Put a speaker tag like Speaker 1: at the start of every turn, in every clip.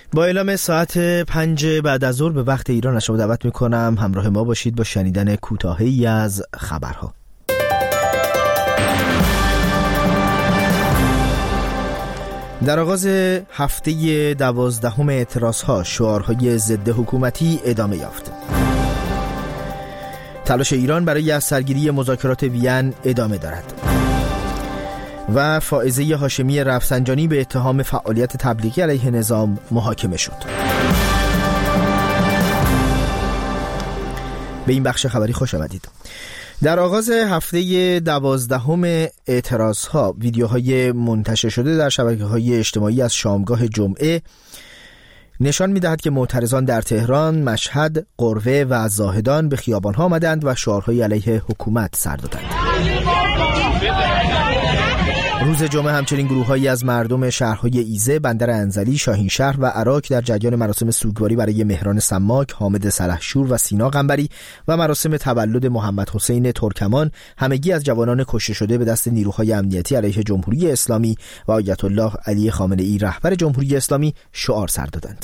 Speaker 1: با اعلام ساعت 5 بعد از ظهر به وقت ایران از شما دعوت میکنم همراه ما باشید با شنیدن کوتاهی از خبرها. در آغاز هفته 12 اعتراضها شعارهای ضد حکومتی ادامه یافت. تلاش ایران برای از سرگیری مذاکرات وین ادامه دارد و فائزه هاشمی رفسنجانی به اتهام فعالیت تبلیغی علیه نظام محاکمه شد. به این بخش خبری خوش آمدید. در آغاز هفته 12 اعتراضها ویدیوهای منتشر شده در شبکه‌های اجتماعی از شامگاه جمعه نشان می‌دهد که معترضان در تهران، مشهد، قروه و زاهدان به خیابان‌ها آمدند و شعارهای علیه حکومت سر دادند. روز جمعه همچنین گروه‌هایی از مردم شهرهای ایزه، بندر انزلی، شاهینشهر و عراق در جریان مراسم سوگواری برای مهران سماک، حامد سلحشور و سینا قنبری و مراسم تولد محمد حسین ترکمان همگی از جوانان کشته شده به دست نیروهای امنیتی علیه جمهوری اسلامی و آیت الله علی خامنه‌ای رهبر جمهوری اسلامی شعار سر دادند.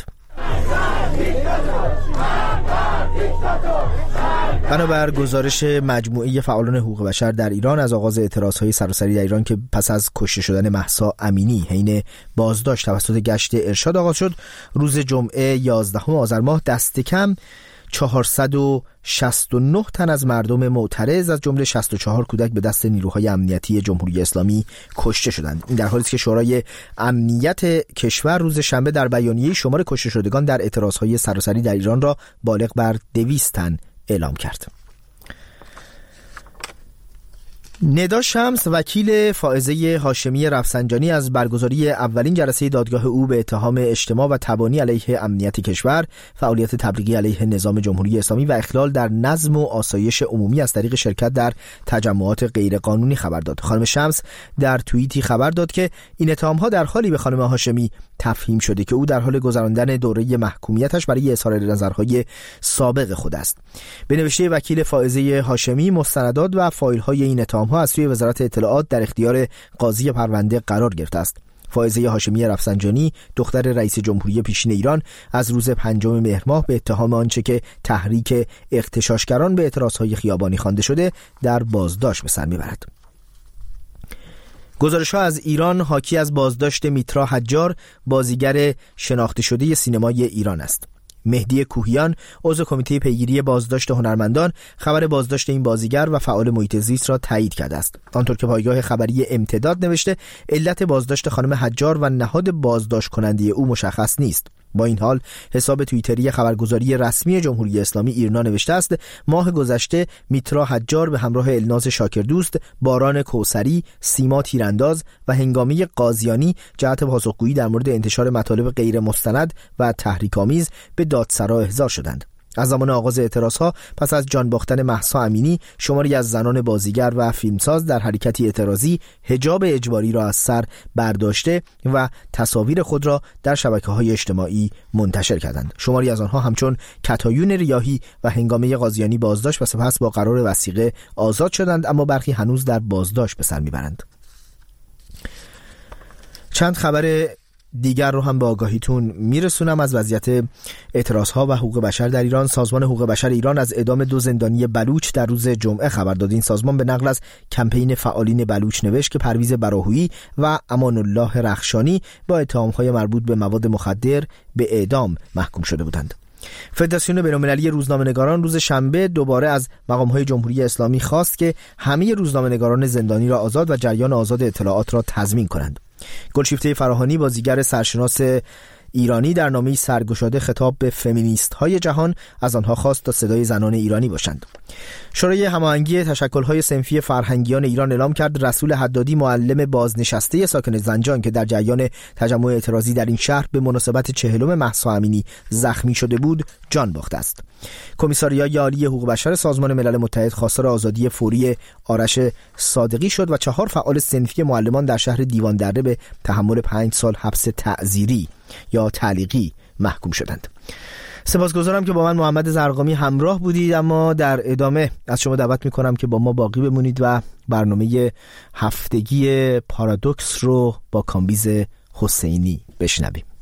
Speaker 1: بنابر گزارش مجموعه فعالان حقوق بشر در ایران از آغاز اعتراضهای سراسری در ایران که پس از کشته شدن مهسا امینی حین بازداشت توسط گشت ارشاد آغاز شد، روز جمعه 11 آذر ماه دست کم 469 تن از مردم معترض از جمله 64 کودک به دست نیروهای امنیتی جمهوری اسلامی کشته شدند. این در حالی است که شورای امنیت کشور روز شنبه در بیانیه شمار کشته شدگان در اعتراضهای سراسری در ایران را بالغ بر 200 تن اعلام کرد. ندا شمس وکیل فائزه هاشمی رفسنجانی از برگزاری اولین جلسه دادگاه او به اتهام اجتماع و تبانی علیه امنیت کشور، فعالیت تبلیغی علیه نظام جمهوری اسلامی و اخلال در نظم و آسایش عمومی از طریق شرکت در تجمعات غیرقانونی خبر داد. خانم شمس در توییتی خبر داد که این اتهام‌ها در حالی به خانم هاشمی تفهیم شده که او در حال گذراندن دوره محکومیتش برای اظهار نظرهای سابق خود است. به نوشته وکیل فائزه هاشمی، مستندات و فایل‌های این اتهام‌ها از سوی وزارت اطلاعات در اختیار قاضی پرونده قرار گرفته است. فائزه هاشمی رفسنجانی، دختر رئیس جمهوری پیشین ایران، از روز 5 مهر ماه به اتهام آنچه که تحریک اغتشاشگران به اعتراضهای خیابانی خوانده شده در بازداشت به سر میبرد. گزارش‌ها از ایران حاکی از بازداشت میترا حجار، بازیگر شناخته شده سینمای ایران است. مهدی کوهیان، عضو کمیته پیگیری بازداشت هنرمندان، خبر بازداشت این بازیگر و فعال محیط زیست را تایید کرده است. آنطور که پایگاه خبری امتداد نوشته، علت بازداشت خانم حجار و نهاد بازداشت کننده او مشخص نیست. با این حال حساب توییتری خبرگزاری رسمی جمهوری اسلامی ایرنا نوشته است ماه گذشته میترا حجار به همراه الناز شاکردوست، باران کوثری، سیما تیرانداز و هنگامی قاضیانی جهت پاسخگویی در مورد انتشار مطالب غیر مستند و تحریک‌آمیز به دادسرا احضار شدند. از زمان آغاز اعتراضها پس از جان باختن مهسا امینی، شماری از زنان بازیگر و فیلمساز در حرکتی اعتراضی حجاب اجباری را از سر برداشته و تصاویر خود را در شبکه‌های اجتماعی منتشر کردند. شماری از آنها همچون کتایون ریاحی و هنگامه قاضیانی بازداشت و سپس با قرار وثیقه آزاد شدند، اما برخی هنوز در بازداشت به سر میبرند. چند خبر دیگر رو هم به آگاهیتون میرسونم از وضعیت اعتراضها و حقوق بشر در ایران. سازمان حقوق بشر ایران از اعدام 2 زندانی بلوچ در روز جمعه خبر داد. این سازمان به نقل از کمپین فعالین بلوچ نوشت که پرویز براهویی و امان الله رخشانی با اتهام‌های مربوط به مواد مخدر به اعدام محکوم شده بودند. فدراسیون بین‌المللی روزنامه‌نگاران روز شنبه دوباره از مقام‌های جمهوری اسلامی خواست که همه روزنامه‌نگاران زندانی را آزاد و جریان آزاد اطلاعات را تضمین کنند. گلشیفته فراهانی، بازیگر سرشناس ایرانی، در نامه‌ای سرگشاده خطاب به فمینیست‌های جهان از آنها خواست تا صدای زنان ایرانی باشند. شورای هماهنگی تشکل‌های صنفی فرهنگیان ایران اعلام کرد رسول حدادی، معلم بازنشسته ساکن زنجان که در جریان تجمع اعتراضی در این شهر به مناسبت 40 مهسا امینی زخمی شده بود، جان باخته است. کمیساریای عالی حقوق بشر سازمان ملل متحد خواستار آزادی فوری آرش صادقی شد و 4 فعال صنفی معلمان در شهر دیوان دره به تحمل 5 سال حبس تعزیری یا تعلیقی محکوم شدند. سپاسگزارم که با من محمد زرقامی همراه بودید، اما در ادامه از شما دعوت میکنم که با ما باقی بمونید و برنامه هفتگی پارادوکس رو با کامبیز حسینی بشنویم.